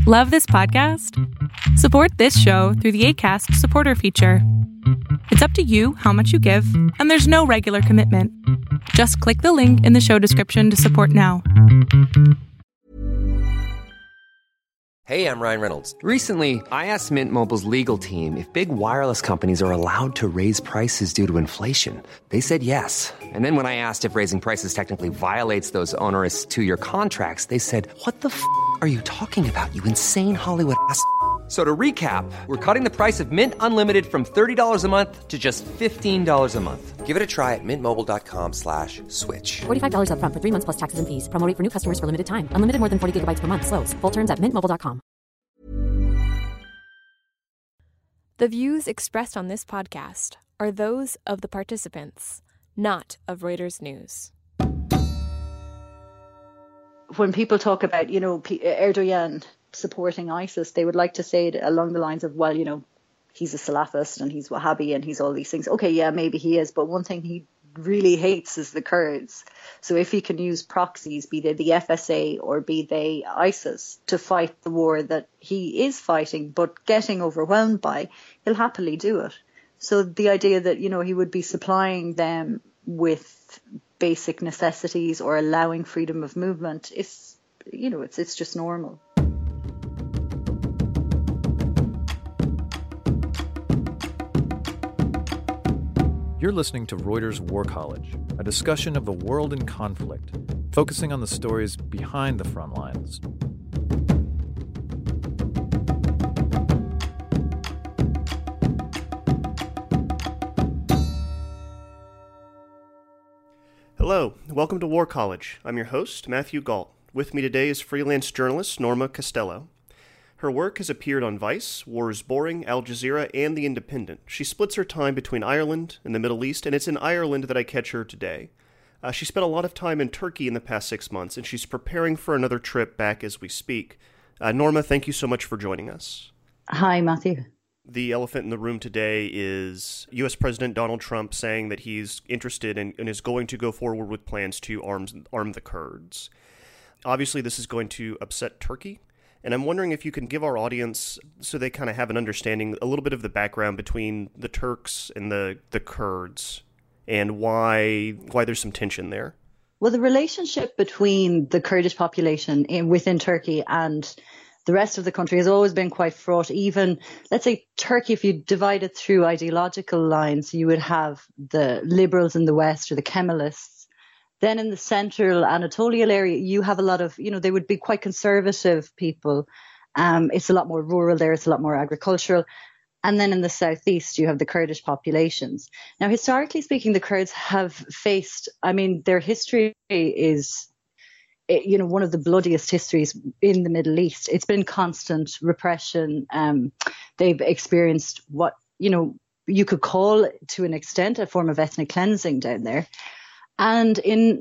Love this podcast? Support this show through the Acast supporter feature. It's up to you how much you give, and there's no regular commitment. Just click the link in the show description to support now. Hey, I'm Ryan Reynolds. Recently, I asked Mint Mobile's legal team if big wireless companies are allowed to raise prices due to inflation. They said yes. And then when I asked if raising prices technically violates those onerous two-year contracts, they said, "What the f*** are you talking about, you insane Hollywood ass?" So to recap, we're cutting the price of Mint Unlimited from $30 a month to just $15 a month. Give it a try at mintmobile.com/switch. $45 up front for 3 months plus taxes and fees. Promo rate for new customers for limited time. Unlimited more than 40 gigabytes per month. Slows full terms at mintmobile.com. The views expressed on this podcast are those of the participants, not of Reuters News. When people talk about, Erdogan supporting ISIS, they would like to say it along the lines of, well, he's a Salafist and he's Wahhabi and he's all these things. Okay, yeah, maybe he is. But one thing he really hates is the Kurds. So if he can use proxies, be they the FSA or be they ISIS, to fight the war that he is fighting but getting overwhelmed by, he'll happily do it. So the idea that, he would be supplying them with basic necessities or allowing freedom of movement is, it's just normal. You're listening to Reuters War College, a discussion of the world in conflict, focusing on the stories behind the front lines. Hello, welcome to War College. I'm your host, Matthew Galt. With me today is freelance journalist Norma Costello. Her work has appeared on Vice, War is Boring, Al Jazeera, and The Independent. She splits her time between Ireland and the Middle East, and it's in Ireland that I catch her today. She spent a lot of time in Turkey in the past 6 months, and she's preparing for another trip back as we speak. Norma, thank you so much for joining us. Hi, Matthew. The elephant in the room today is U.S. President Donald Trump saying that he's interested in, and is going to go forward with plans to arm the Kurds. Obviously, this is going to upset Turkey. And I'm wondering if you can give our audience, so they kind of have an understanding, a little bit of the background between the Turks and the Kurds and why there's some tension there. Well, the relationship between the Kurdish population within Turkey and the rest of the country has always been quite fraught. Even, let's say, Turkey, if you divide it through ideological lines, you would have the liberals in the West or the Kemalists. Then in the central Anatolian area, you have a lot of, they would be quite conservative people. It's a lot more rural there. It's a lot more agricultural. And then in the southeast, you have the Kurdish populations. Now, historically speaking, the Kurds have faced, their history is, one of the bloodiest histories in the Middle East. It's been constant repression. They've experienced what, you could call to an extent a form of ethnic cleansing down there. And in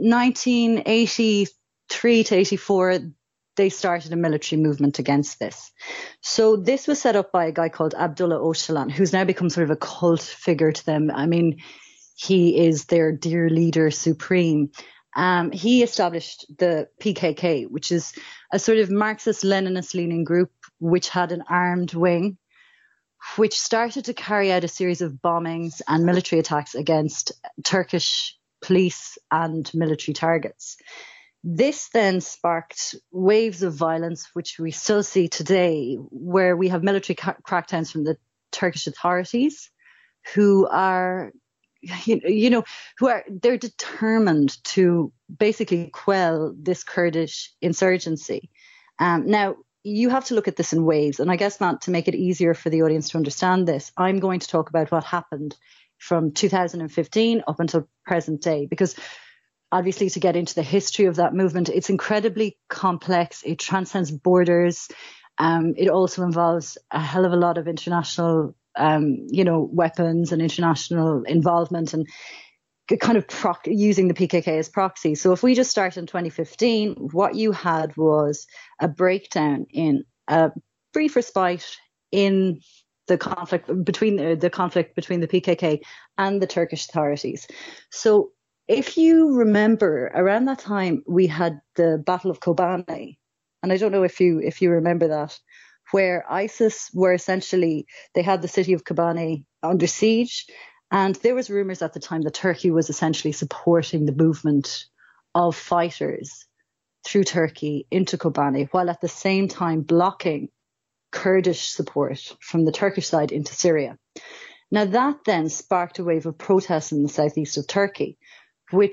1983 to 84, they started a military movement against this. So this was set up by a guy called Abdullah Öcalan, who's now become sort of a cult figure to them. He is their dear leader supreme. He established the PKK, which is a sort of Marxist-Leninist-leaning group, which had an armed wing, which started to carry out a series of bombings and military attacks against Turkish police and military targets. This then sparked waves of violence, which we still see today, where we have military crackdowns from the Turkish authorities, who are, they're determined to basically quell this Kurdish insurgency. Now, you have to look at this in waves, and I guess, Matt, to make it easier for the audience to understand this, I'm going to talk about what happened from 2015 up until present day, because obviously to get into the history of that movement, it's incredibly complex. It transcends borders. It also involves a hell of a lot of international, weapons and international involvement and kind of using the PKK as proxy. So if we just start in 2015, what you had was a breakdown in a brief respite in the conflict between the PKK and the Turkish authorities. So if you remember, around that time, we had the Battle of Kobani. And I don't know if you remember that, where ISIS were essentially, they had the city of Kobani under siege. And there was rumors at the time that Turkey was essentially supporting the movement of fighters through Turkey into Kobani, while at the same time blocking Kurdish support from the Turkish side into Syria. Now that then sparked a wave of protests in the southeast of Turkey, where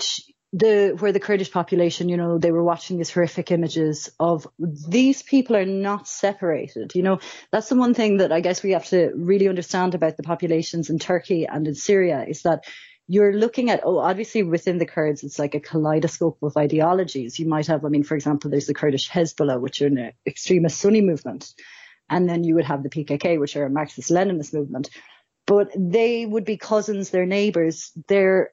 the Kurdish population, they were watching these horrific images of these people are not separated. That's the one thing that I guess we have to really understand about the populations in Turkey and in Syria, is that you're looking at, obviously within the Kurds, it's like a kaleidoscope of ideologies. You might have, for example, there's the Kurdish Hezbollah, which are an extremist Sunni movement. And then you would have the PKK, which are a Marxist-Leninist movement. But they would be cousins, they're neighbours. They're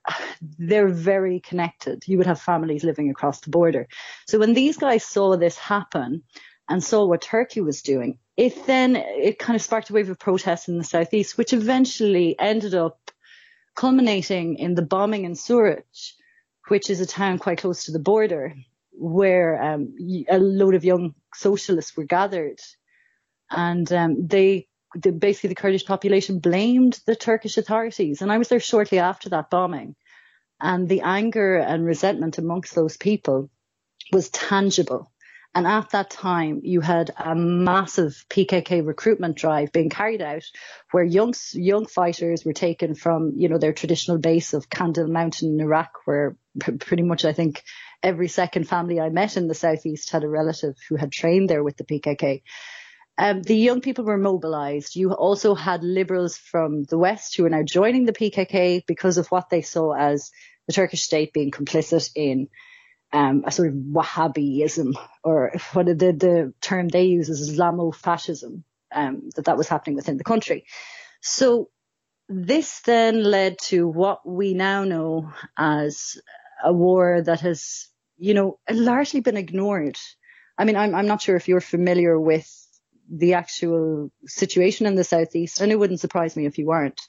very connected. You would have families living across the border. So when these guys saw this happen and saw what Turkey was doing, it kind of sparked a wave of protests in the southeast, which eventually ended up culminating in the bombing in Suruc, which is a town quite close to the border, where a load of young socialists were gathered. And basically the Kurdish population blamed the Turkish authorities. And I was there shortly after that bombing. And the anger and resentment amongst those people was tangible. And at that time, you had a massive PKK recruitment drive being carried out, where young fighters were taken from, their traditional base of Kandil Mountain in Iraq, where pretty much I think every second family I met in the southeast had a relative who had trained there with the PKK. The young people were mobilized. You also had liberals from the West who are now joining the PKK because of what they saw as the Turkish state being complicit in a sort of Wahhabism, or what the term they use is Islamofascism, that was happening within the country. So this then led to what we now know as a war that has, largely been ignored. I'm not sure if you're familiar with the actual situation in the southeast, and it wouldn't surprise me if you weren't.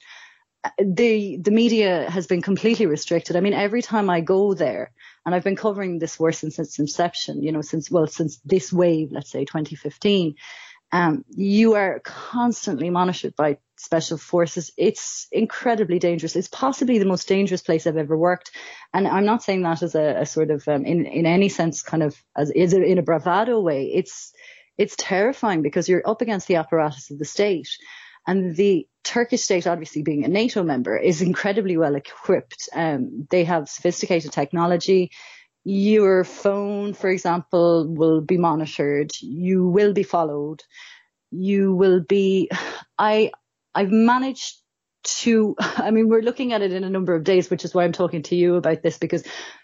The media has been completely restricted. Every time I go there, and I've been covering this war since its inception, since this wave, let's say 2015, you are constantly monitored by special forces. It's incredibly dangerous. It's possibly the most dangerous place I've ever worked. And I'm not saying that as a sort of, in any sense, kind of as is in a bravado way. It's terrifying because you're up against the apparatus of the state. And the Turkish state, obviously being a NATO member, is incredibly well equipped. They have sophisticated technology. Your phone, for example, will be monitored. You will be followed. You will be... I've managed to... we're looking at it in a number of days, which is why I'm talking to you about this, because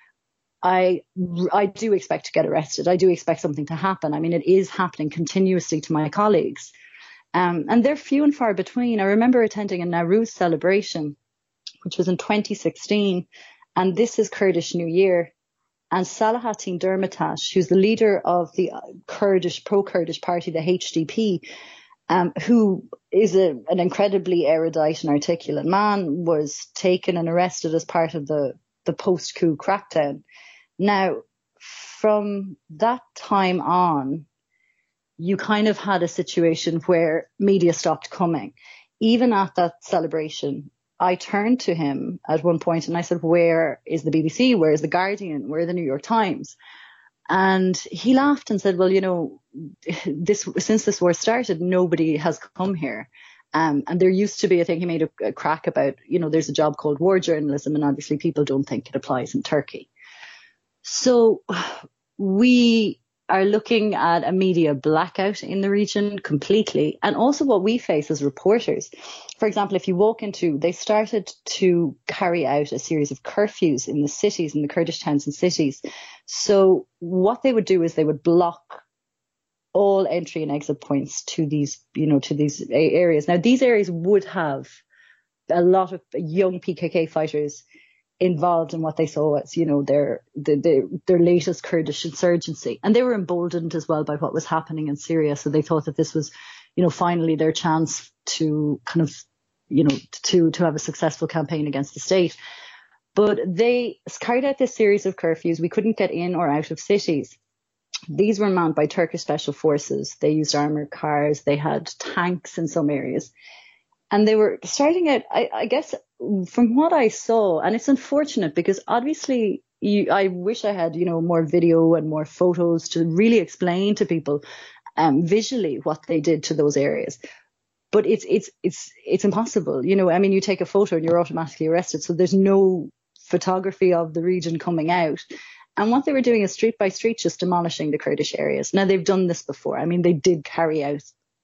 I do expect to get arrested. I do expect something to happen. It is happening continuously to my colleagues. And they're few and far between. I remember attending a Nowruz celebration, which was in 2016. And this is Kurdish New Year. And Salahattin Demirtas, who's the leader of the pro-Kurdish party, the HDP, who is an incredibly erudite and articulate man, was taken and arrested as part of the post-coup crackdown. Now, from that time on, you kind of had a situation where media stopped coming. Even at that celebration, I turned to him at one point and I said, where is the BBC? Where is the Guardian? Where are the New York Times? And he laughed and said, well, since this war started, nobody has come here. And there used to be, I think he made a crack about, there's a job called war journalism, and obviously people don't think it applies in Turkey. So we are looking at a media blackout in the region completely. And also what we face as reporters. For example, if you walk into, they started to carry out a series of curfews in the cities, in the Kurdish towns and cities. So what they would do is they would block all entry and exit points to these, to these areas. Now, these areas would have a lot of young PKK fighters involved in what they saw as, their latest Kurdish insurgency. And they were emboldened as well by what was happening in Syria. So they thought that this was, finally their chance to kind of, to have a successful campaign against the state. But they carried out this series of curfews. We couldn't get in or out of cities. These were manned by Turkish special forces. They used armored cars. They had tanks in some areas. And they were starting out, I guess, from what I saw, and it's unfortunate because obviously I wish I had, more video and more photos to really explain to people visually what they did to those areas. But it's impossible. You take a photo and you're automatically arrested. So there's no photography of the region coming out. And what they were doing is street by street, just demolishing the Kurdish areas. Now, they've done this before. I mean, they did carry out,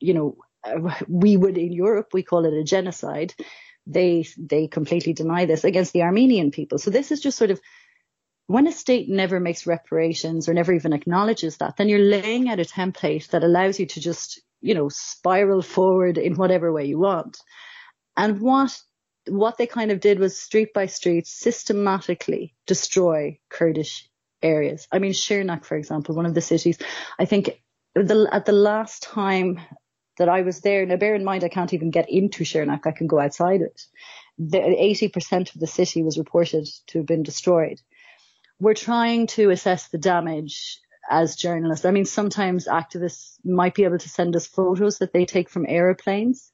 we would in Europe, we call it a genocide. They completely deny this against the Armenian people. So this is just sort of, when a state never makes reparations or never even acknowledges that, then you're laying out a template that allows you to just, spiral forward in whatever way you want. And what they kind of did was street by street systematically destroy Kurdish areas. I mean, Shirnak, for example, one of the cities, I think at the last time that I was there, now bear in mind, I can't even get into Shirnak, I can go outside it. 80% of the city was reported to have been destroyed. We're trying to assess the damage as journalists. I mean, sometimes activists might be able to send us photos that they take from aeroplanes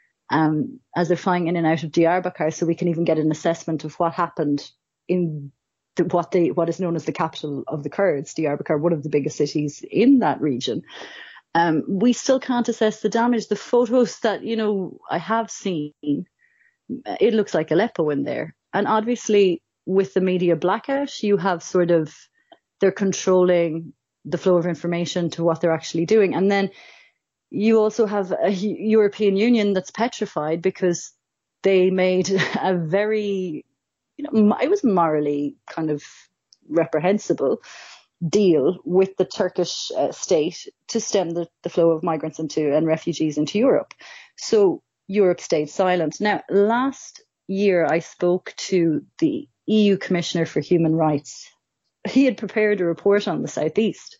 as they're flying in and out of Diyarbakir, so we can even get an assessment of what happened in what is known as the capital of the Kurds, Diyarbakir, one of the biggest cities in that region. We still can't assess the damage. The photos that, I have seen, it looks like Aleppo in there. And obviously with the media blackout, you have they're controlling the flow of information to what they're actually doing. And then you also have a European Union that's petrified because they made a very, it was morally kind of reprehensible deal with the Turkish state to stem the flow of migrants and refugees into Europe. So Europe stayed silent. Now, last year I spoke to the EU Commissioner for Human Rights. He had prepared a report on the Southeast.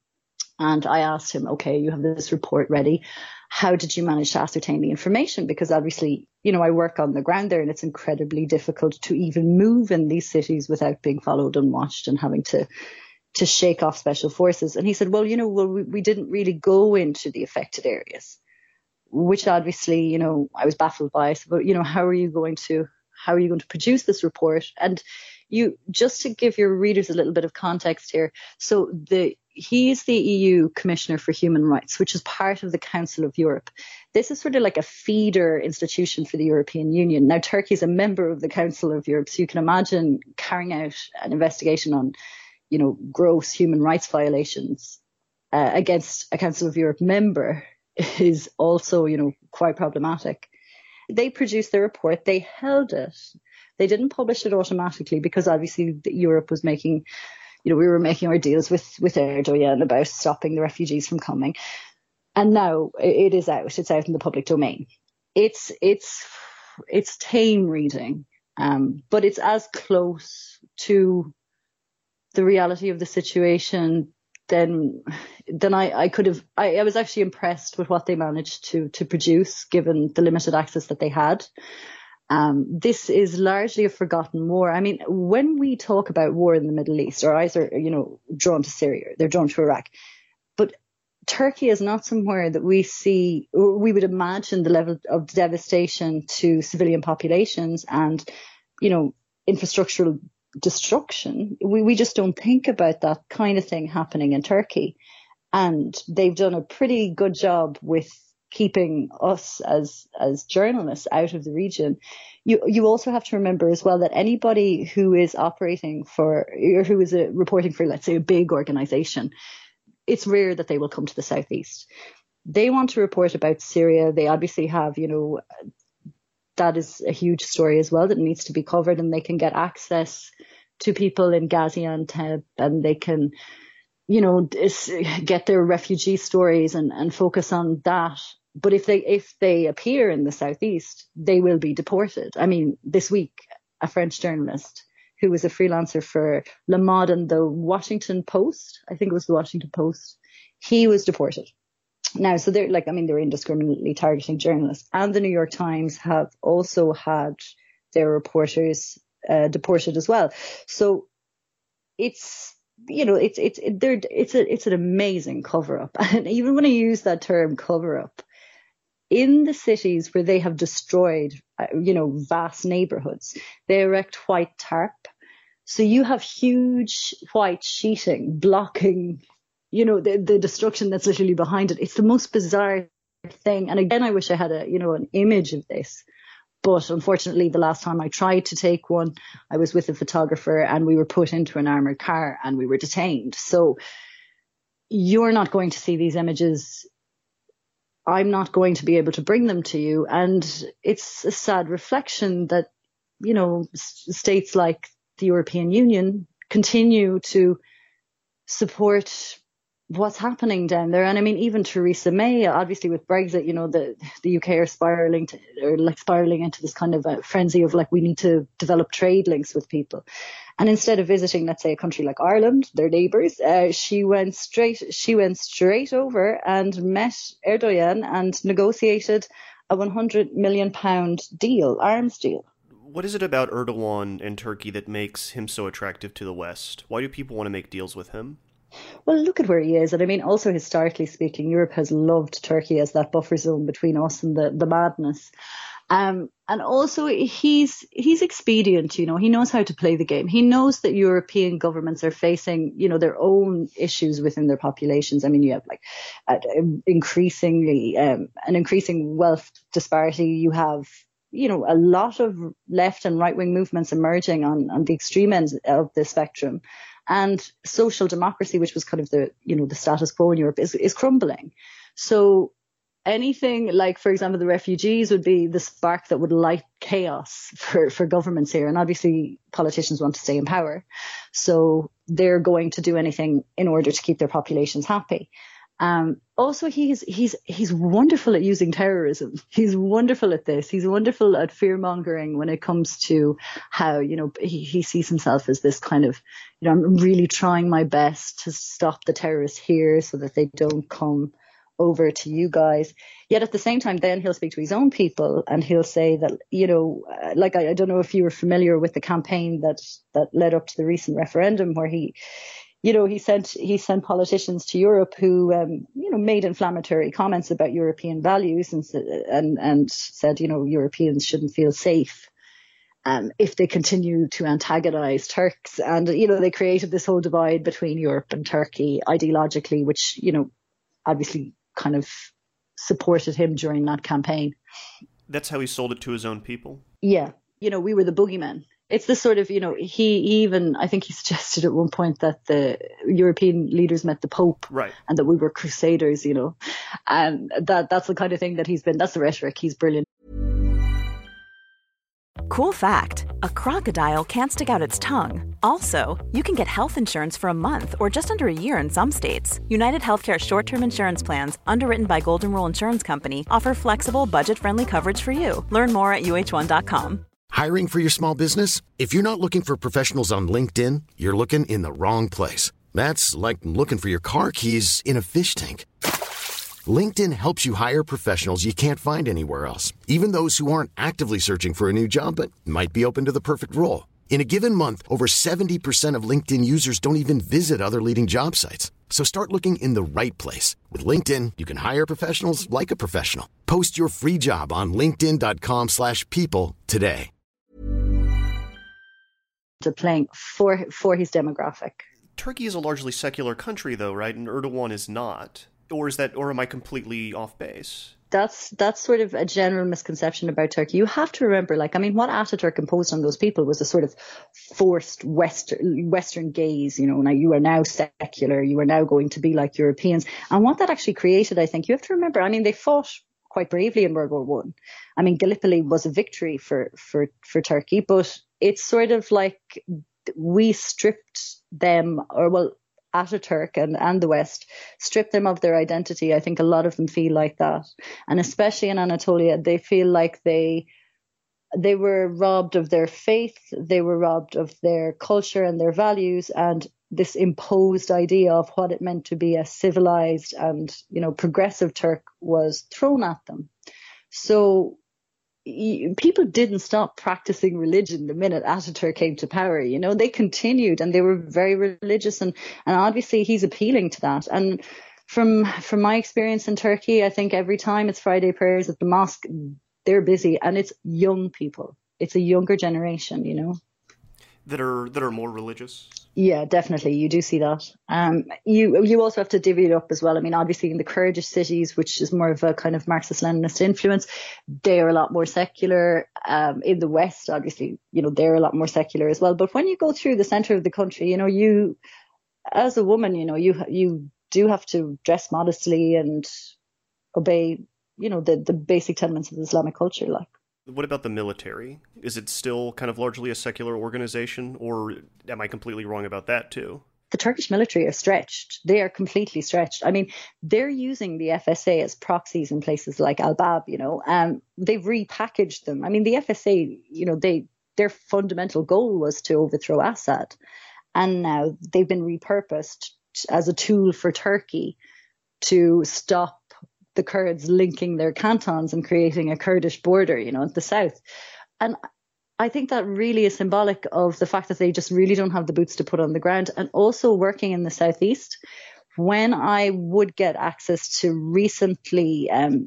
And I asked him, okay, you have this report ready. How did you manage to ascertain the information? Because obviously, I work on the ground there and it's incredibly difficult to even move in these cities without being followed and watched and having to shake off special forces. And he said, well, we didn't really go into the affected areas, which obviously, I was baffled by. I said, but, how are you going to produce this report? And just to give your readers a little bit of context here. So he's the EU Commissioner for Human Rights, which is part of the Council of Europe. This is sort of like a feeder institution for the European Union. Now, Turkey is a member of the Council of Europe, so you can imagine carrying out an investigation on, gross human rights violations against a Council of Europe member is also, quite problematic. They produced their report. They held it. They didn't publish it automatically because obviously Europe was making, we were making our deals with Erdogan about stopping the refugees from coming. And now it is out. It's out in the public domain. It's tame reading, but it's as close to the reality of the situation than I could have. I was actually impressed with what they managed to produce, given the limited access that they had. This is largely a forgotten war. I mean, when we talk about war in the Middle East, our eyes are, drawn to Syria, they're drawn to Iraq. But Turkey is not somewhere that we see, or we would imagine the level of devastation to civilian populations and, infrastructural destruction. We just don't think about that kind of thing happening in Turkey. And they've done a pretty good job with keeping us as journalists out of the region. You also have to remember as well that anybody who is operating for, or who is reporting for, let's say, a big organization, it's rare that they will come to the Southeast. They want to report about Syria. They obviously have, that is a huge story as well that needs to be covered, and they can get access to people in Gaziantep, and they can, get their refugee stories and focus on that. But if they appear in the Southeast, they will be deported. I mean, this week, a French journalist who was a freelancer for Le Monde and the Washington Post, I think it was the Washington Post, he was deported. Now, so they're indiscriminately targeting journalists. And the New York Times have also had their reporters deported as well. So it's an amazing cover up. And even when I use that term cover up, in the cities where they have destroyed, vast neighborhoods, they erect white tarp. So you have huge white sheeting blocking, the destruction that's literally behind it. It's the most bizarre thing. And again, I wish I had an image of this. But unfortunately, the last time I tried to take one, I was with a photographer and we were put into an armored car and we were detained. So you're not going to see these images. I'm not going to be able to bring them to you. And it's a sad reflection that, states like the European Union continue to support what's happening down there. And I mean, even Theresa May, obviously with Brexit, the UK are spiraling into this kind of a frenzy of we need to develop trade links with people. And instead of visiting, let's say, a country like Ireland, their neighbours, she went straight over and met Erdogan and negotiated a £100 million arms deal. What is it about Erdogan and Turkey that makes him so attractive to the West? Why do people want to make deals with him? Well, look at where he is. And I mean, also historically speaking, Europe has loved Turkey as that buffer zone between us and the madness. And also he's expedient, he knows how to play the game. He knows that European governments are facing, their own issues within their populations. I mean, you have an increasing wealth disparity. You have, a lot of left and right wing movements emerging on the extreme ends of the spectrum. And social democracy, which was kind of the status quo in Europe, is crumbling. So anything like, for example, the refugees would be the spark that would light chaos for governments here. And obviously politicians want to stay in power. So they're going to do anything in order to keep their populations happy. Also, he's wonderful at using terrorism. He's wonderful at this. He's wonderful at fear mongering when it comes to how, he sees himself as this kind of, I'm really trying my best to stop the terrorists here so that they don't come over to you guys. Yet at the same time, then he'll speak to his own people and he'll say that, I don't know if you were familiar with the campaign that led up to the recent referendum where he sent politicians to Europe who, made inflammatory comments about European values and said, Europeans shouldn't feel safe if they continue to antagonize Turks. And, they created this whole divide between Europe and Turkey ideologically, which, obviously kind of supported him during that campaign. That's how he sold it to his own people? Yeah. We were the boogeymen. It's this sort of, I think he suggested at one point that the European leaders met the Pope, right, and that we were crusaders, and that's the kind of thing that that's the rhetoric. He's brilliant. Cool fact, a crocodile can't stick out its tongue. Also, you can get health insurance for a month or just under a year in some states. United Healthcare short-term insurance plans, underwritten by Golden Rule Insurance Company, offer flexible, budget-friendly coverage for you. Learn more at UH1.com. Hiring for your small business? If you're not looking for professionals on LinkedIn, you're looking in the wrong place. That's like looking for your car keys in a fish tank. LinkedIn helps you hire professionals you can't find anywhere else, even those who aren't actively searching for a new job but might be open to the perfect role. In a given month, over 70% of LinkedIn users don't even visit other leading job sites. So start looking in the right place. With LinkedIn, you can hire professionals like a professional. Post your free job on linkedin.com/people today. To playing for his demographic. Turkey is a largely secular country, though, right? And Erdogan is not. Or am I completely off base? That's sort of a general misconception about Turkey. You have to remember, what Ataturk imposed on those people was a sort of forced Western gaze. Now you are now secular. You are now going to be like Europeans. And what that actually created, I think, you have to remember, they fought quite bravely in World War I. Gallipoli was a victory for Turkey, but it's sort of like we stripped them, Ataturk and the West stripped them of their identity. I think a lot of them feel like that. And especially in Anatolia, they feel like they were robbed of their faith, they were robbed of their culture and their values, and this imposed idea of what it meant to be a civilized and, progressive Turk was thrown at them. So people didn't stop practicing religion the minute Ataturk came to power. You know, they continued and they were very religious, and obviously he's appealing to that. And from my experience in Turkey, I think every time it's Friday prayers at the mosque, they're busy, and it's young people. It's a younger generation, you know, that are more religious. Yeah, definitely. You do see that. You also have to divvy it up as well. I mean, obviously in the Kurdish cities, which is more of a kind of Marxist-Leninist influence, they are a lot more secular. In the West, obviously, you know, they're a lot more secular as well. But when you go through the center of the country, you know, you, as a woman, you know, you do have to dress modestly and obey, you know, the basic tenets of the Islamic culture, like. What about the military? Is it still kind of largely a secular organization, or am I completely wrong about that too? The Turkish military are stretched. They are completely stretched. I mean, they're using the FSA as proxies in places like Al-Bab, you know. They've repackaged them. I mean, the FSA, you know, their fundamental goal was to overthrow Assad. And now they've been repurposed as a tool for Turkey to stop the Kurds linking their cantons and creating a Kurdish border, you know, at the south. And I think that really is symbolic of the fact that they just really don't have the boots to put on the ground. And also working in the southeast, when I would get access to recently,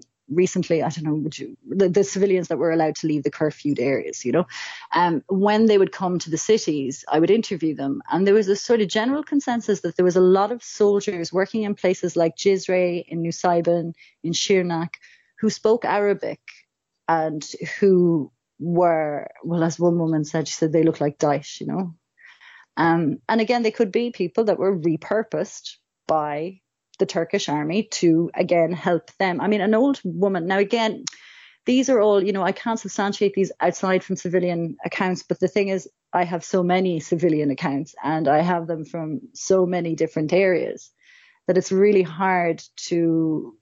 I don't know, the civilians that were allowed to leave the curfewed areas, you know, when they would come to the cities, I would interview them. And there was a sort of general consensus that there was a lot of soldiers working in places like Cizre, in Nusaybin, in Shirnak, who spoke Arabic and who were, well, as one woman said, she said they look like Daesh, you know. And again, they could be people that were repurposed by the Turkish army to, again, help them. I mean, an old woman. Now, again, these are all, you know, I can't substantiate these outside from civilian accounts. But the thing is, I have so many civilian accounts and I have them from so many different areas that it's really hard to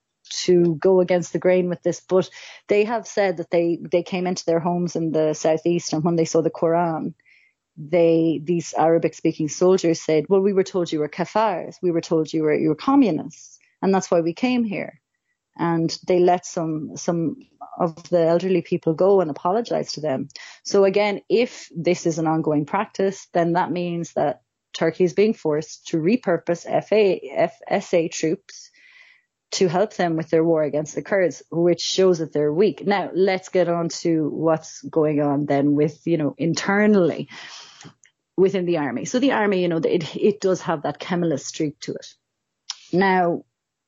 go against the grain with this. But they have said that they came into their homes in the southeast, and when they saw the Quran, these Arabic speaking soldiers said, well, we were told you were kafars, we were told you were communists, and that's why we came here. And they let some of the elderly people go and apologize to them. So again, if this is an ongoing practice, then that means that Turkey is being forced to repurpose FSA troops to help them with their war against the Kurds, which shows that they're weak. Now, let's get on to what's going on then with, you know, internally within the army. So the army, you know, it does have that Kemalist streak to it. Now,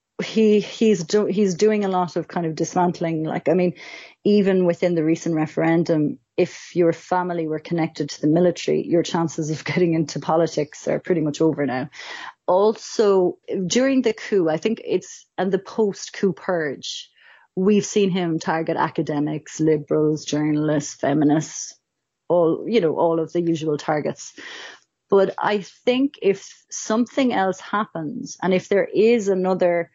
he's doing a lot of kind of dismantling. Like, I mean, even within the recent referendum, if your family were connected to the military, your chances of getting into politics are pretty much over now. Also, during the coup, I think and the post-coup purge, we've seen him target academics, liberals, journalists, feminists, all of the usual targets. But I think if something else happens, and if there is another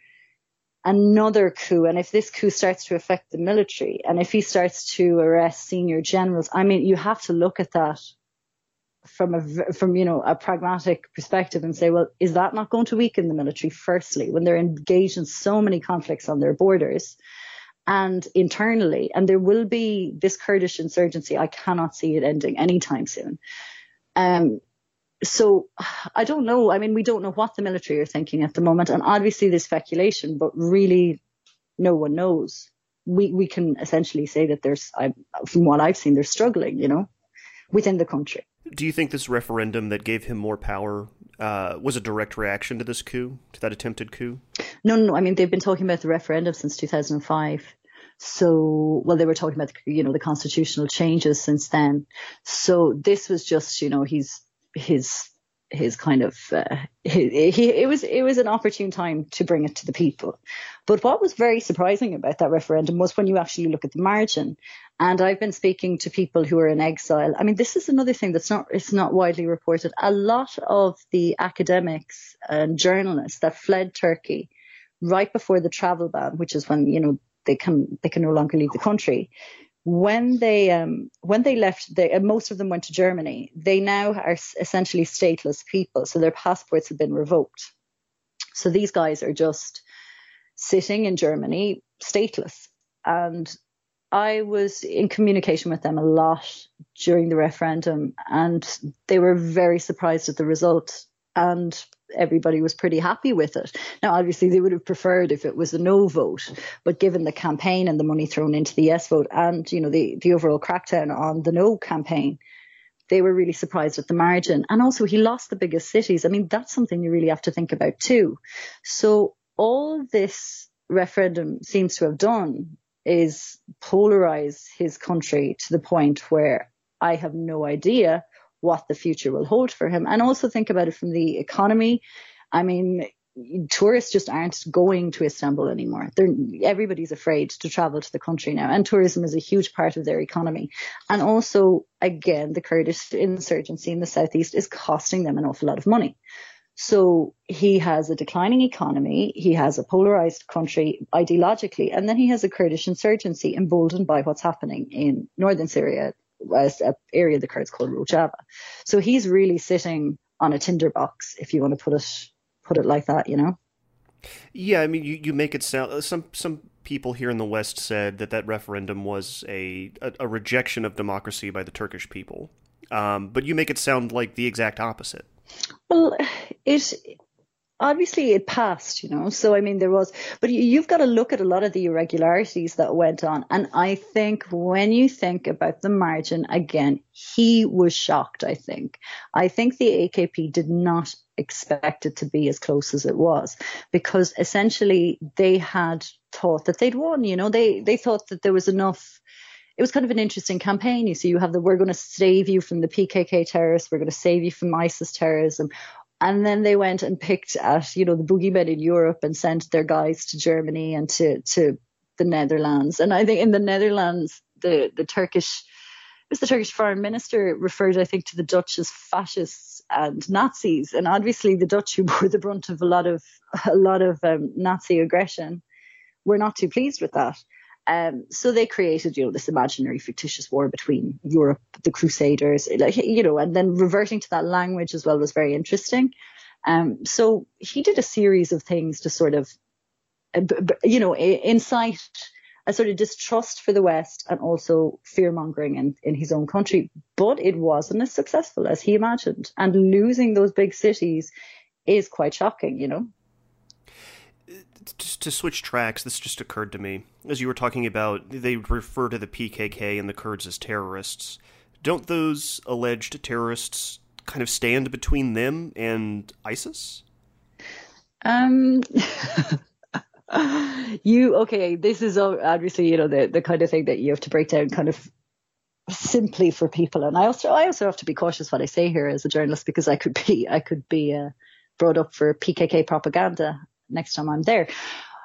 coup, and if this coup starts to affect the military, and if he starts to arrest senior generals, I mean, you have to look at that from a pragmatic perspective and say, well, is that not going to weaken the military, firstly, when they're engaged in so many conflicts on their borders and internally? And there will be this Kurdish insurgency. I cannot see it ending anytime soon. So I don't know. I mean, we don't know what the military are thinking at the moment. And obviously there's speculation, but really no one knows. We can essentially say that from what I've seen, they're struggling, you know, within the country. Do you think this referendum that gave him more power was a direct reaction to this coup, to that attempted coup? No. I mean, they've been talking about the referendum since 2005. So, well, they were talking about, you know, the constitutional changes since then. So this was just, you know, his kind of it was an opportune time to bring it to the people. But what was very surprising about that referendum was when you actually look at the margin. And I've been speaking to people who are in exile. I mean, this is another thing it's not widely reported. A lot of the academics and journalists that fled Turkey right before the travel ban, which is when, you know, they can no longer leave the country. When they left, most of them went to Germany. They now are essentially stateless people, so their passports have been revoked. So these guys are just sitting in Germany, stateless. And I was in communication with them a lot during the referendum, and they were very surprised at the result, and everybody was pretty happy with it. Now, obviously, they would have preferred if it was a no vote, but given the campaign and the money thrown into the yes vote and, the overall crackdown on the no campaign, they were really surprised at the margin. And also, he lost the biggest cities. I mean, that's something you really have to think about too. So all this referendum seems to have done is polarize his country to the point where I have no idea what the future will hold for him. And also think about it from the economy. I mean, tourists just aren't going to Istanbul anymore. Everybody's afraid to travel to the country now, and tourism is a huge part of their economy. And also, again, the Kurdish insurgency in the southeast is costing them an awful lot of money. So he has a declining economy, he has a polarized country ideologically, and then he has a Kurdish insurgency emboldened by what's happening in northern Syria, an area the Kurds call Rojava. So he's really sitting on a tinderbox, if you want to put it like that, Yeah, I mean, you make it sound... Some people here in the West said that referendum was a rejection of democracy by the Turkish people. But you make it sound like the exact opposite. Well, it passed, so I mean but you've got to look at a lot of the irregularities that went on. And I think when you think about the margin, again, he was shocked, I think the AKP did not expect it to be as close as it was, because essentially they had thought that they'd won, they thought that there was enough. It was kind of an interesting campaign. You see, you have we're going to save you from the PKK terrorists, we're going to save you from ISIS terrorism. And then they went and picked at, the boogeymen in Europe and sent their guys to Germany and to the Netherlands. And I think in the Netherlands, the Turkish foreign minister referred, I think, to the Dutch as fascists and Nazis. And obviously the Dutch, who bore the brunt of a lot of Nazi aggression, were not too pleased with that. So they created, this imaginary fictitious war between Europe, the Crusaders, and then reverting to that language as well was very interesting. So he did a series of things to sort of, incite a sort of distrust for the West and also fear-mongering in his own country. But it wasn't as successful as he imagined. And losing those big cities is quite shocking, To switch tracks, this just occurred to me. As you were talking about, they refer to the PKK and the Kurds as terrorists. Don't those alleged terrorists kind of stand between them and ISIS? This is obviously, the kind of thing that you have to break down kind of simply for people. And I also have to be cautious what I say here as a journalist, because I could be brought up for PKK propaganda next time I'm there.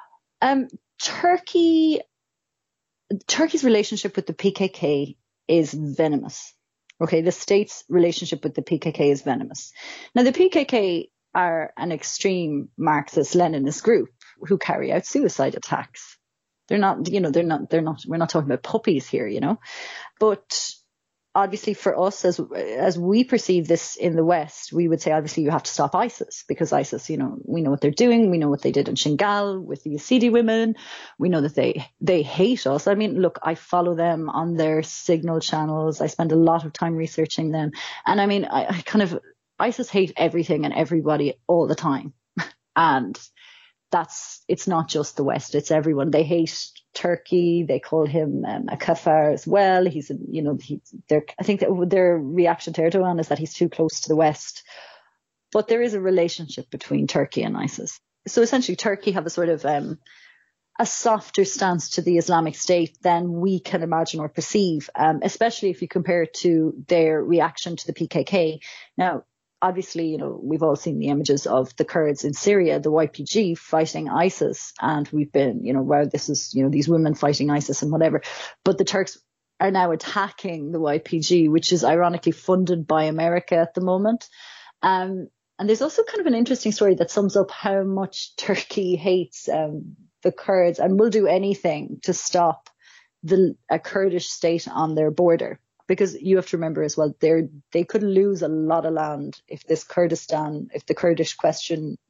Turkey's relationship with the PKK is venomous. Okay, the state's relationship with the PKK is venomous. Now, the PKK are an extreme Marxist-Leninist group who carry out suicide attacks. We're not talking about puppies here, but obviously for us, as we perceive this in the West, we would say, obviously, you have to stop ISIS, because ISIS, we know what they're doing. We know what they did in Shingal with the Yazidi women. We know that they hate us. I mean, look, I follow them on their Signal channels. I spend a lot of time researching them. And I mean, ISIS hate everything and everybody all the time. And it's not just the West, it's everyone. They hate Turkey. They call him a kafir as well. I think that their reaction to Erdogan is that he's too close to the West. But there is a relationship between Turkey and ISIS. So essentially, Turkey have a sort of a softer stance to the Islamic State than we can imagine or perceive, especially if you compare it to their reaction to the PKK. Now, obviously, we've all seen the images of the Kurds in Syria, the YPG fighting ISIS, and we've been, wow, this is, these women fighting ISIS and whatever. But the Turks are now attacking the YPG, which is ironically funded by America at the moment. And there's also kind of an interesting story that sums up how much Turkey hates the Kurds and will do anything to stop a Kurdish state on their border. Because you have to remember as well, they could lose a lot of land if the Kurdish question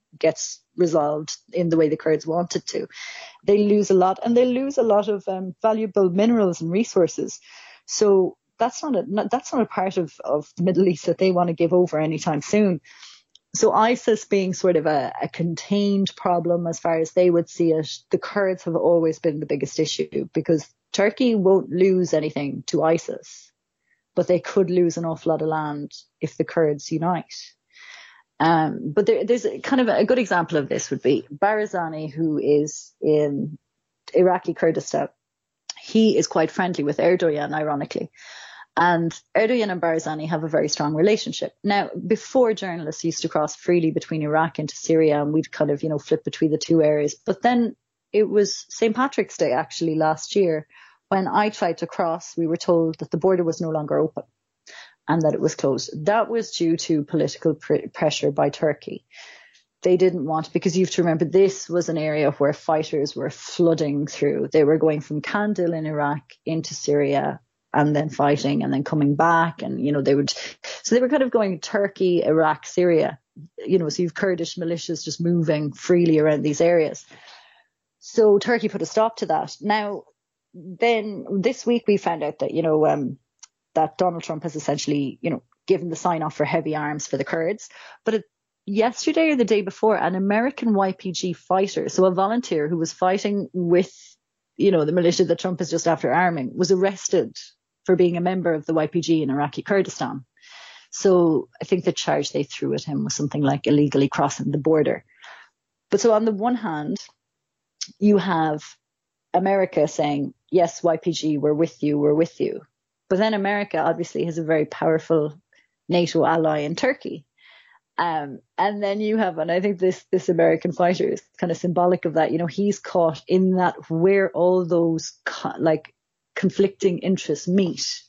gets resolved in the way the Kurds want it to. They lose a lot, and they lose a lot of valuable minerals and resources. So that's not a part of the Middle East that they want to give over anytime soon. So ISIS being sort of a contained problem as far as they would see it, the Kurds have always been the biggest issue, because Turkey won't lose anything to ISIS, but they could lose an awful lot of land if the Kurds unite. But there's kind of a good example of this would be Barzani, who is in Iraqi Kurdistan. He is quite friendly with Erdogan, ironically. And Erdogan and Barzani have a very strong relationship. Now, before, journalists used to cross freely between Iraq into Syria, and we'd kind of, flip between the two areas. But then it was St. Patrick's Day, actually, last year, when I tried to cross, we were told that the border was no longer open and that it was closed. That was due to political pressure by Turkey. They didn't want, because you have to remember, this was an area where fighters were flooding through. They were going from Kandil in Iraq into Syria, and then fighting and then coming back. And, they were kind of going Turkey, Iraq, Syria, so you've Kurdish militias just moving freely around these areas. So Turkey put a stop to that. Now, then this week we found out that, that Donald Trump has essentially, given the sign off for heavy arms for the Kurds. But yesterday or the day before, an American YPG fighter, so a volunteer who was fighting with, the militia that Trump is just after arming, was arrested for being a member of the YPG in Iraqi Kurdistan. So I think the charge they threw at him was something like illegally crossing the border. But so on the one hand, you have America saying, yes, YPG, we're with you. But then America obviously has a very powerful NATO ally in Turkey. And then you have, and I think this American fighter is kind of symbolic of that, he's caught in that where all those conflicting interests meet,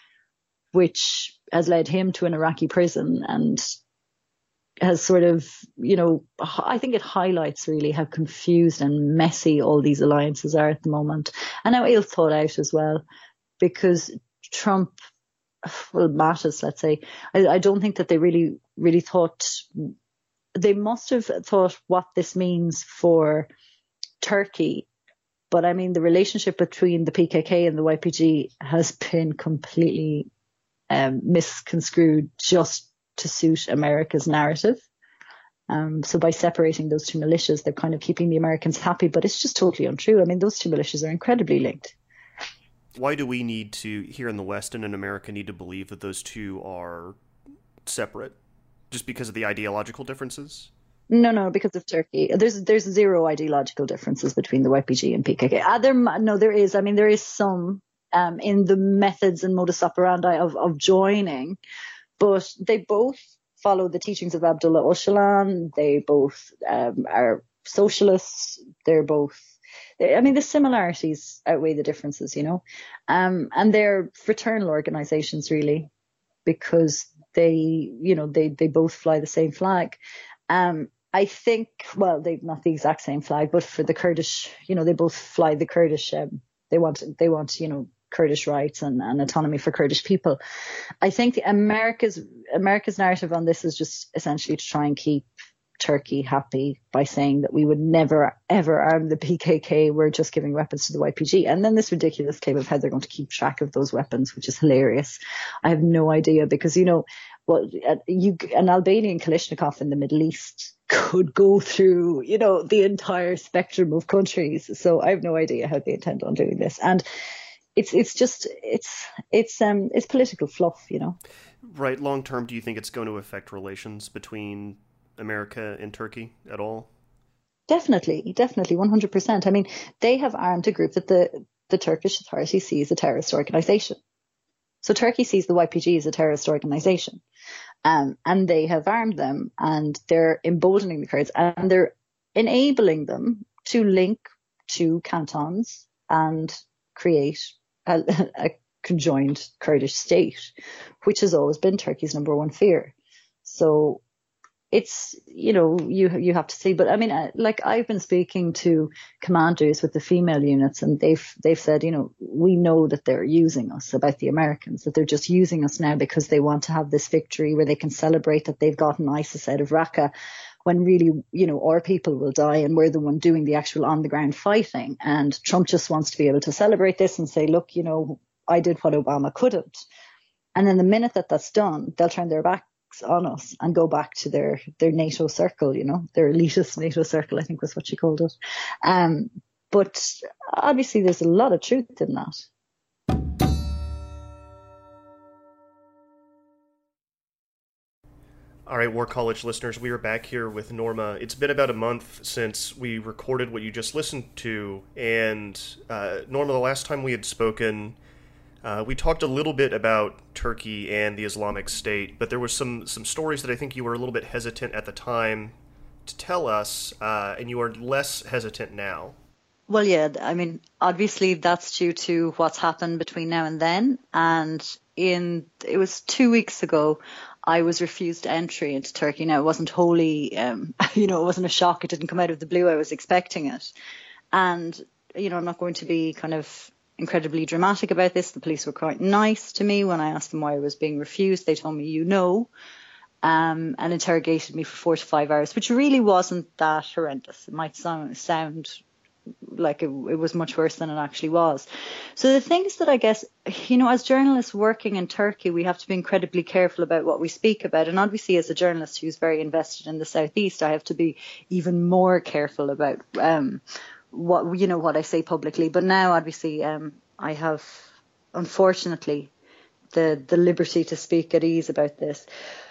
which has led him to an Iraqi prison and has sort of, I think it highlights really how confused and messy all these alliances are at the moment, and how ill thought out as well, because Trump, Mattis, let's say, I don't think that they really thought, they must have thought what this means for Turkey. But I mean, the relationship between the PKK and the YPG has been completely misconstrued just to suit America's narrative. So by separating those two militias, they're kind of keeping the Americans happy, but it's just totally untrue. I mean, those two militias are incredibly linked. Why do we need to, here in the West and in America, need to believe that those two are separate? Just because of the ideological differences? No, because of Turkey. There's zero ideological differences between the YPG and PKK. There is. I mean, there is some in the methods and modus operandi of joining, but they both follow the teachings of Abdullah Öcalan. They both are socialists. They're both. The similarities outweigh the differences, and they're fraternal organizations really, because they both fly the same flag. I think, well, they're not the exact same flag, but for the Kurdish, they both fly the Kurdish. They want, Kurdish rights and autonomy for Kurdish people. I think America's narrative on this is just essentially to try and keep Turkey happy by saying that we would never, ever arm the PKK. We're just giving weapons to the YPG. And then this ridiculous claim of how they're going to keep track of those weapons, which is hilarious. I have no idea, because, an Albanian Kalashnikov in the Middle East could go through, the entire spectrum of countries. So I have no idea how they intend on doing this. And it's political fluff, Right. Long term, do you think it's going to affect relations between America and Turkey at all? Definitely, 100%. I mean, they have armed a group that the Turkish authority sees a terrorist organization. So Turkey sees the YPG as a terrorist organization, and they have armed them, and they're emboldening the Kurds, and they're enabling them to link to cantons and create a conjoined Kurdish state, which has always been Turkey's number one fear. So it's, you have to see. But I mean, I've been speaking to commanders with the female units, and they've said, we know that they're using us, about the Americans, that they're just using us now because they want to have this victory where they can celebrate that they've gotten ISIS out of Raqqa, when really, our people will die and we're the one doing the actual on the ground fighting. And Trump just wants to be able to celebrate this and say, look, I did what Obama couldn't. And then the minute that that's done, they'll turn their backs on us and go back to their NATO circle, their elitist NATO circle, I think was what she called it. But obviously there's a lot of truth in that. All right, War College listeners, we are back here with Norma. It's been about a month since we recorded what you just listened to, and Norma, the last time we had spoken, we talked a little bit about Turkey and the Islamic State, but there were some stories that I think you were a little bit hesitant at the time to tell us, and you are less hesitant now. Well, yeah, I mean, obviously that's due to what's happened between now and then, and it was 2 weeks ago, I was refused entry into Turkey. Now, it wasn't wholly, it wasn't a shock. It didn't come out of the blue. I was expecting it. And, I'm not going to be kind of incredibly dramatic about this. The police were quite nice to me when I asked them why I was being refused. They told me, and interrogated me for 4 to 5 hours, which really wasn't that horrendous. It might sound like it was much worse than it actually was. So the things that I guess, as journalists working in Turkey, we have to be incredibly careful about what we speak about. And obviously as a journalist who's very invested in the Southeast, I have to be even more careful about what I say publicly. But now obviously I have, unfortunately, the liberty to speak at ease about this.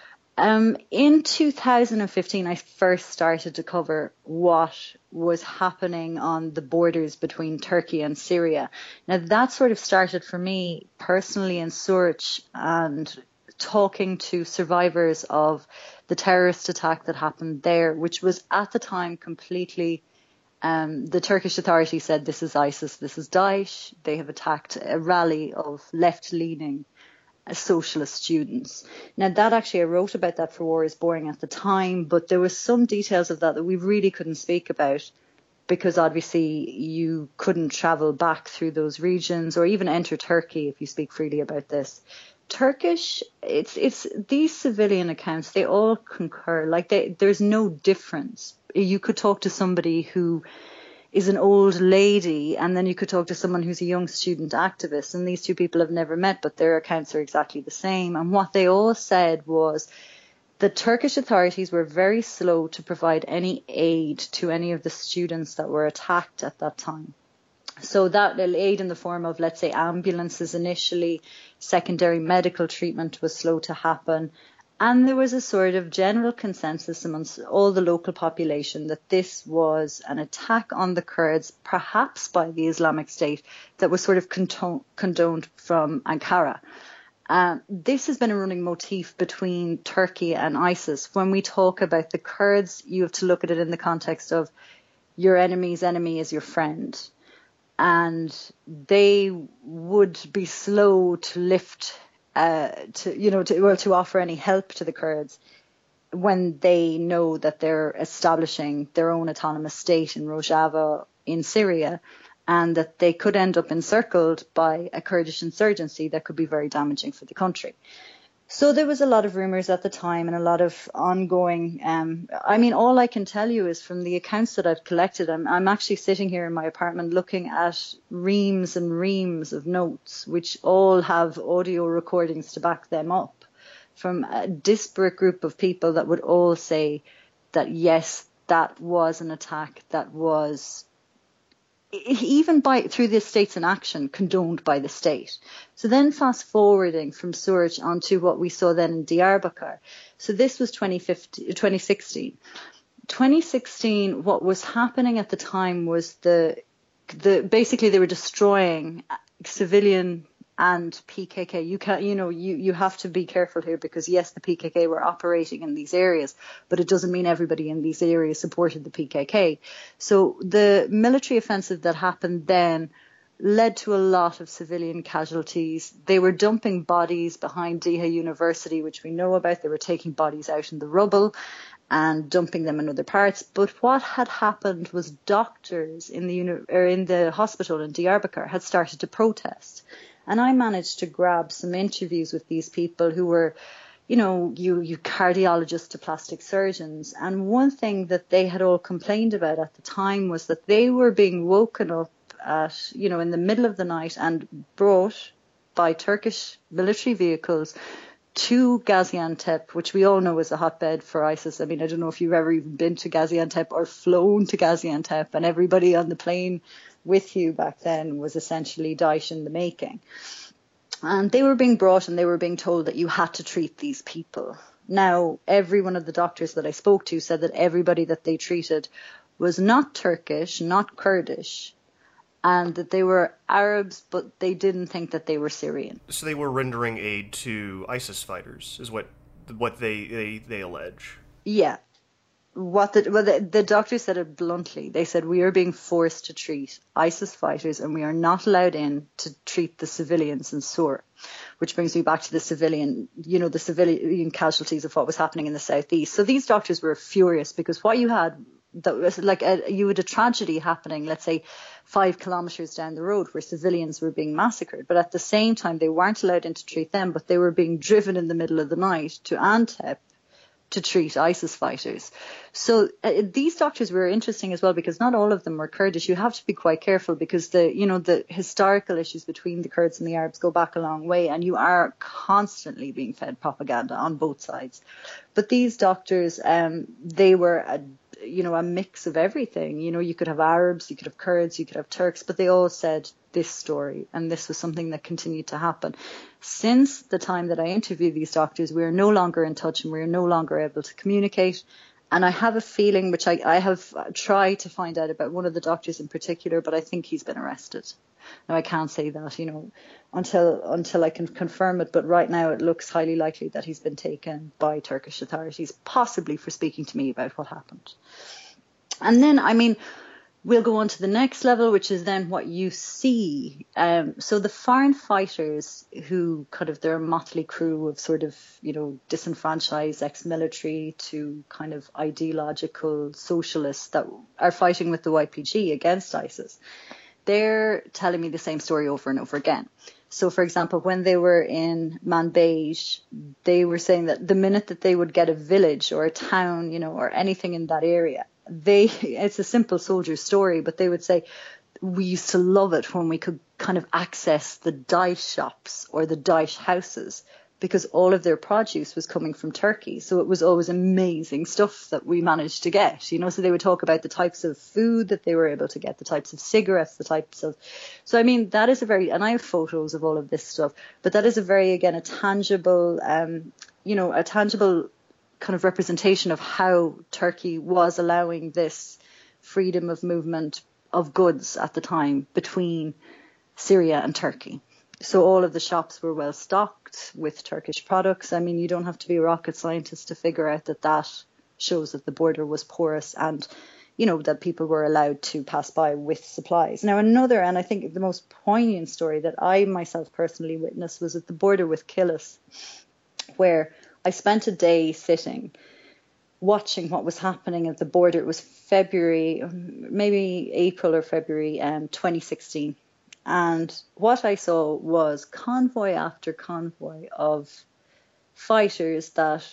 In 2015, I first started to cover what was happening on the borders between Turkey and Syria. Now, that sort of started for me personally in Suruç and talking to survivors of the terrorist attack that happened there, which was at the time completely, the Turkish authorities said this is ISIS, this is Daesh. They have attacked a rally of left-leaning socialist students. Now that actually, I wrote about that for War is Boring at the time, but there was some details of that we really couldn't speak about because obviously you couldn't travel back through those regions or even enter Turkey if you speak freely about this. Turkish, it's these civilian accounts, they all concur, there's no difference. You could talk to somebody who is an old lady, and then you could talk to someone who's a young student activist, and these two people have never met, but their accounts are exactly the same. And what they all said was the Turkish authorities were very slow to provide any aid to any of the students that were attacked at that time. So that aid in the form of, let's say, ambulances initially, secondary medical treatment was slow to happen. And there was a sort of general consensus amongst all the local population that this was an attack on the Kurds, perhaps by the Islamic State, that was sort of condoned from Ankara. This has been a running motif between Turkey and ISIS. When we talk about the Kurds, you have to look at it in the context of your enemy's enemy is your friend. And they would be slow to lift to offer any help to the Kurds when they know that they're establishing their own autonomous state in Rojava in Syria, and that they could end up encircled by a Kurdish insurgency that could be very damaging for the country. So there was a lot of rumours at the time and a lot of ongoing, all I can tell you is from the accounts that I've collected, I'm actually sitting here in my apartment looking at reams and reams of notes, which all have audio recordings to back them up, from a disparate group of people that would all say that, yes, that was an attack that was, even through the states in action, condoned by the state. So then fast forwarding from Suruç onto what we saw then in Diyarbakir. So this was 2016. 2016, what was happening at the time was basically they were destroying civilian and PKK. You have to be careful here because yes, the PKK were operating in these areas, but it doesn't mean everybody in these areas supported the PKK. So the military offensive that happened then led to a lot of civilian casualties. They were dumping bodies behind Diha University, which we know about. They were taking bodies out in the rubble and dumping them in other parts. But what had happened was doctors in the hospital in Diyarbakir had started to protest. And I managed to grab some interviews with these people who were, you cardiologists to plastic surgeons. And one thing that they had all complained about at the time was that they were being woken up at, in the middle of the night and brought by Turkish military vehicles to Gaziantep, which we all know is a hotbed for ISIS. I mean, I don't know if you've ever even been to Gaziantep or flown to Gaziantep, and everybody on the plane with you back then was essentially Daesh in the making. And they were being brought and they were being told that you had to treat these people. Now, every one of the doctors that I spoke to said that everybody that they treated was not Turkish, not Kurdish, and that they were Arabs, but they didn't think that they were Syrian. So they were rendering aid to ISIS fighters, is what they allege. Yeah. The doctors said it bluntly. They said, we are being forced to treat ISIS fighters and we are not allowed in to treat the civilians in Sur, which brings me back to the civilian casualties of what was happening in the southeast. So these doctors were furious because what you had, that was like you had a tragedy happening, let's say 5 kilometers down the road, where civilians were being massacred. But at the same time, they weren't allowed in to treat them, but they were being driven in the middle of the night to Antep to treat ISIS fighters. So these doctors were interesting as well, because not all of them were Kurdish. You have to be quite careful because the historical issues between the Kurds and the Arabs go back a long way, and you are constantly being fed propaganda on both sides. But these doctors, they were a mix of everything. You could have Arabs, you could have Kurds, you could have Turks, but they all said this story, and this was something that continued to happen. Since the time that I interviewed these doctors, we are no longer in touch and we are no longer able to communicate. And I have a feeling, which I have tried to find out about one of the doctors in particular, but I think he's been arrested. Now, I can't say that, until I can confirm it. But right now it looks highly likely that he's been taken by Turkish authorities, possibly for speaking to me about what happened. And then, we'll go on to the next level, which is then what you see. So the foreign fighters who kind of their motley crew of sort of, disenfranchised ex-military to kind of ideological socialists that are fighting with the YPG against ISIS, they're telling me the same story over and over again. So, for example, when they were in Manbij, they were saying that the minute that they would get a village or a town, or anything in that area, it's a simple soldier story, but they would say, we used to love it when we could kind of access the Daesh shops or the Daesh houses, because all of their produce was coming from Turkey. So it was always amazing stuff that we managed to get, So they would talk about the types of food that they were able to get, the types of cigarettes, the types of... So, that is and I have photos of all of this stuff, but that is a tangible, a tangible kind of representation of how Turkey was allowing this freedom of movement of goods at the time between Syria and Turkey. So all of the shops were well stocked with Turkish products. You don't have to be a rocket scientist to figure out that shows that the border was porous and, that people were allowed to pass by with supplies. Now, another, and I think the most poignant story that I myself personally witnessed was at the border with Kilis, where I spent a day sitting, watching what was happening at the border. It was February, maybe April or February 2016. And what I saw was convoy after convoy of fighters that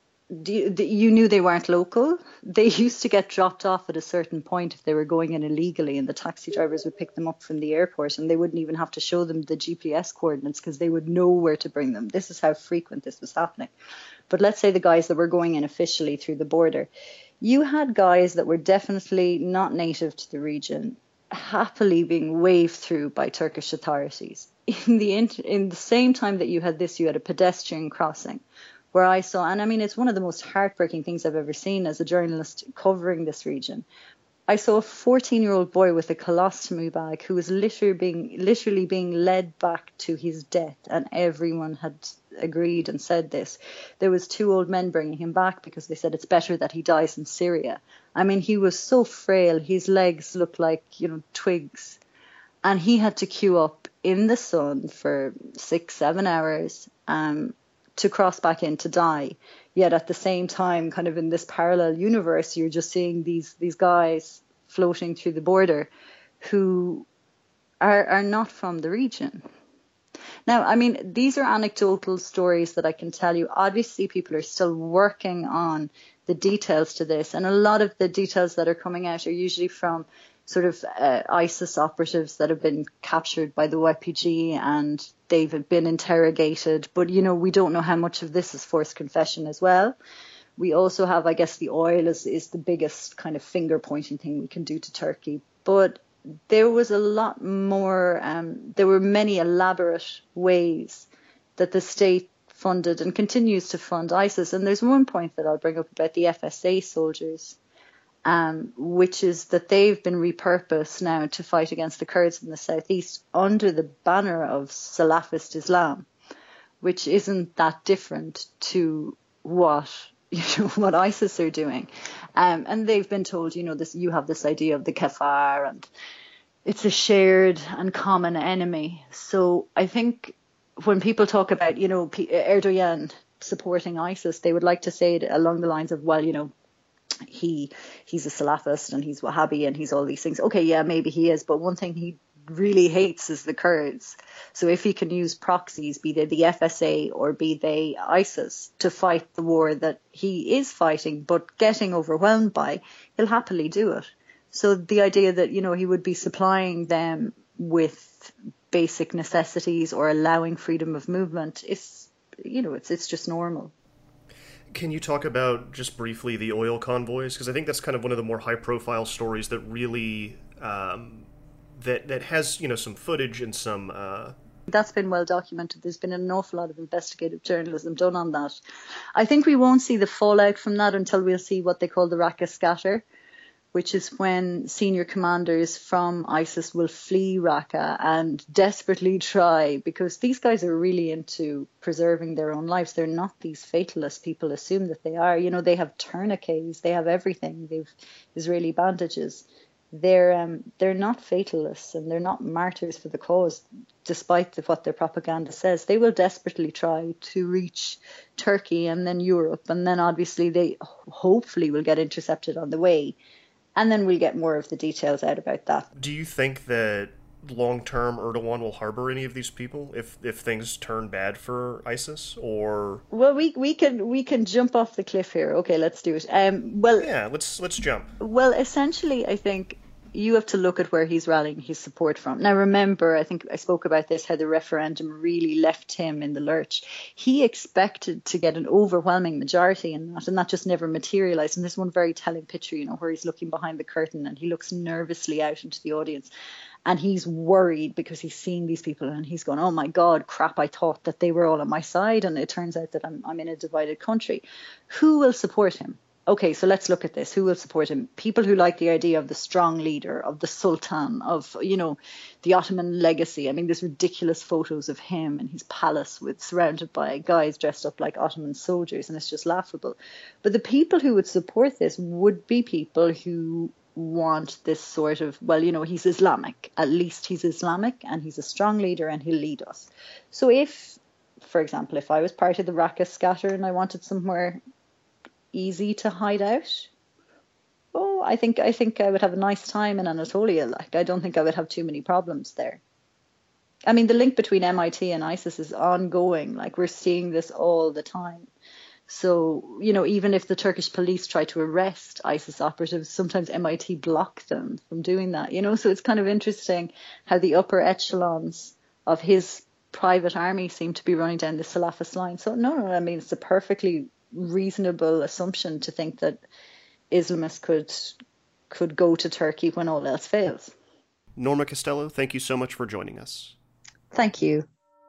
you knew they weren't local. They used to get dropped off at a certain point if they were going in illegally, and the taxi drivers would pick them up from the airport, and they wouldn't even have to show them the GPS coordinates because they would know where to bring them. This is how frequent this was happening. But let's say the guys that were going in officially through the border, you had guys that were definitely not native to the region, happily being waved through by Turkish authorities. In the same time that you had this, you had a pedestrian crossing where I saw, and it's one of the most heartbreaking things I've ever seen as a journalist covering this region. I saw a 14-year-old boy with a colostomy bag who was literally being led back to his death, and everyone had agreed and said this. There was 2 old men bringing him back because they said it's better that he dies in Syria. He was so frail, his legs looked like, twigs, and he had to queue up in the sun for 6-7 hours to cross back in to die. Yet at the same time, kind of in this parallel universe, you're just seeing these guys floating through the border who are not from the region. Now, I mean, these are anecdotal stories that I can tell you. Obviously, people are still working on the details to this. And a lot of the details that are coming out are usually from sort of ISIS operatives that have been captured by the YPG and they've been interrogated. But, you know, we don't know how much of this is forced confession as well. We also have, I guess, the oil is the biggest kind of finger pointing thing we can do to Turkey. But there was a lot more, there were many elaborate ways that the state funded and continues to fund ISIS. And there's one point that I'll bring up about the FSA soldiers, which is that they've been repurposed now to fight against the Kurds in the southeast under the banner of Salafist Islam, which isn't that different to what ISIS are doing. And they've been told, you know, this, you have this idea of the kafar and it's a shared and common enemy. So I think when people talk about, you know, Erdogan supporting ISIS, they would like to say it along the lines of, well, you know, he's a Salafist and he's Wahhabi and he's all these things. Okay, yeah, maybe he is. But one thing he really hates is the Kurds. So if he can use proxies, be they the FSA or be they ISIS, to fight the war that he is fighting but getting overwhelmed by, he'll happily do it. So the idea that, you know, he would be supplying them with basic necessities or allowing freedom of movement is, you know, it's just normal. Can you talk about just briefly the oil convoys? Because I think that's kind of one of the more high-profile stories that really that has, you know, some footage and some. That's been well documented. There's been an awful lot of investigative journalism done on that. I think we won't see the fallout from that until we'll see what they call the Raqqa scatter, which is when senior commanders from ISIS will flee Raqqa and desperately try, because these guys are really into preserving their own lives. They're not these fatalists people assume that they are. You know, they have tourniquets, they have everything. They've Israeli bandages. They're not fatalists and they're not martyrs for the cause, despite what their propaganda says. They will desperately try to reach Turkey and then Europe, and then obviously they hopefully will get intercepted on the way. And then we'll get more of the details out about that. Do you think that long-term Erdogan will harbor any of these people if things turn bad for ISIS? Or well, we can jump off the cliff here. Okay, let's do it. Let's jump. Well, essentially, I think you have to look at where he's rallying his support from. Now, remember, I think I spoke about this, how the referendum really left him in the lurch. He expected to get an overwhelming majority in that, and that just never materialized. And there's one very telling picture, you know, where he's looking behind the curtain and he looks nervously out into the audience. And he's worried because he's seeing these people and he's going, oh my God, crap, I thought that they were all on my side. And it turns out that I'm in a divided country. Who will support him? Okay, so let's look at this. Who will support him? People who like the idea of the strong leader, of the Sultan, of, you know, the Ottoman legacy. I mean, there's ridiculous photos of him in his palace surrounded by guys dressed up like Ottoman soldiers, and it's just laughable. But the people who would support this would be people who want this sort of, well, you know, he's Islamic. At least he's Islamic and he's a strong leader and he'll lead us. So if, for example, if I was part of the Raqqa scatter and I wanted somewhere easy to hide out, oh, I think I would have a nice time in Anatolia. Like, I don't think I would have too many problems there. I mean, the link between MIT and ISIS is ongoing. Like, we're seeing this all the time. So, you know, even if the Turkish police try to arrest ISIS operatives, sometimes MIT block them from doing that, you know. So it's kind of interesting how the upper echelons of his private army seem to be running down the Salafist line. So no, I mean, it's a perfectly reasonable assumption to think that Islamists could go to Turkey when all else fails. Norma Costello, thank you so much for joining us. Thank you.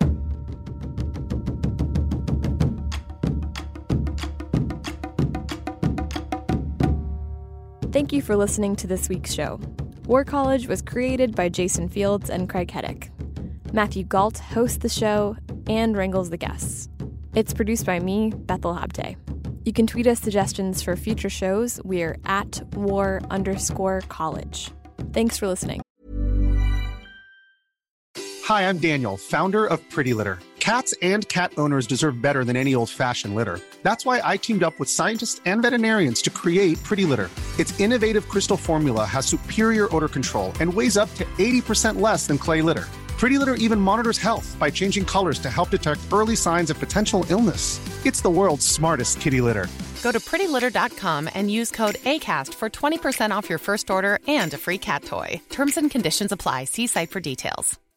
Thank you for listening to this week's show. War College was created by Jason Fields and Craig Heddick. Matthew Galt hosts the show and wrangles the guests. It's produced by me, Bethel Habte. You can tweet us suggestions for future shows. We're at @war_college. Thanks for listening. Hi, I'm Daniel, founder of Pretty Litter. Cats and cat owners deserve better than any old-fashioned litter. That's why I teamed up with scientists and veterinarians to create Pretty Litter. Its innovative crystal formula has superior odor control and weighs up to 80% less than clay litter. Pretty Litter even monitors health by changing colors to help detect early signs of potential illness. It's the world's smartest kitty litter. Go to prettylitter.com and use code ACAST for 20% off your first order and a free cat toy. Terms and conditions apply. See site for details.